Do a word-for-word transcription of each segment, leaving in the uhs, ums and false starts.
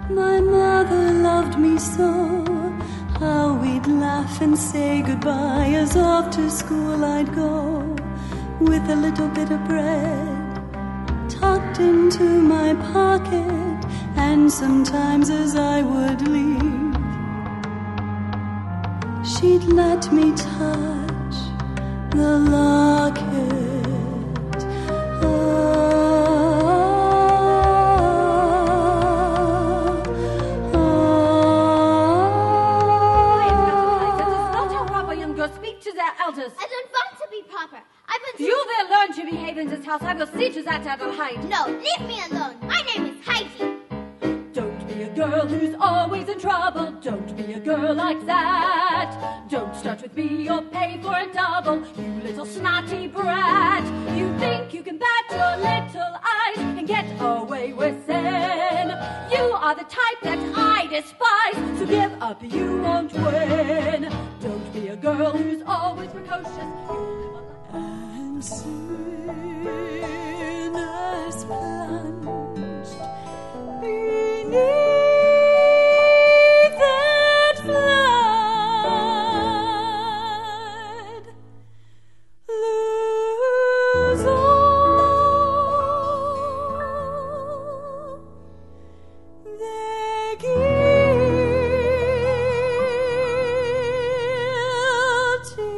My mother loved me so, how we'd laugh and say goodbye as off to school I'd go, with a little bit of bread tucked into my pocket, and sometimes as I would leave, she'd let me touch the locket. Elders. I don't want to be proper. I've been... You will learn to behave in this house. I will see to that, Adelheid. No, leave me alone. My name is Heidi. Don't be a girl who's always in trouble. Don't be a girl like that. Don't start with me or pay for a double, you little snotty brat. You think you can bat your little eyes and get away with sin. You are the type that I despise, so give up, you won't win. Don't be a girl who's always precocious. And sinners plunged beneath that flood lose all their guilty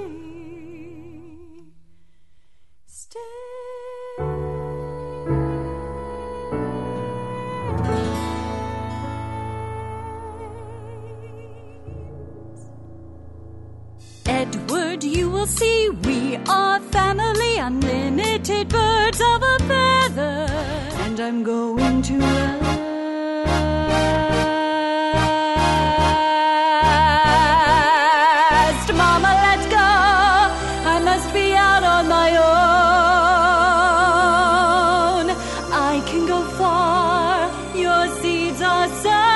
Edward, you will see we are family, unlimited birds of a feather, and I'm going to last. Mama, let's go. I must be out on my own. I can go far. Your seeds are sown.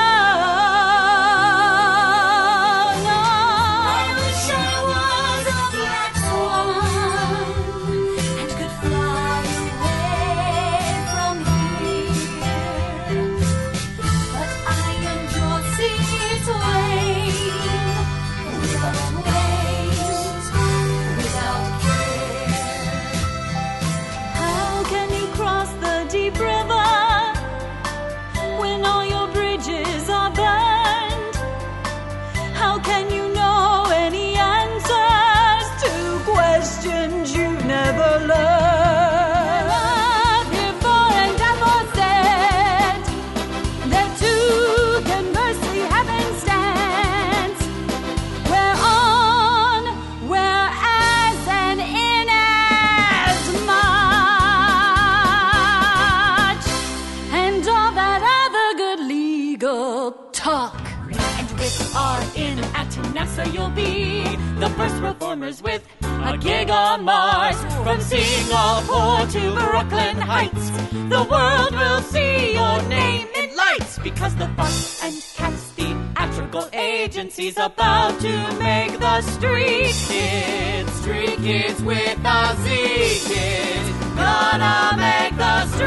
So you'll be the first reformers with a gig on Mars. From seeing all poor to Brooklyn Heights, the world will see your name in lights, because the Fox and Cats theatrical agency's about to make the Street Kids. Street Kids with the Z Kids, gonna make the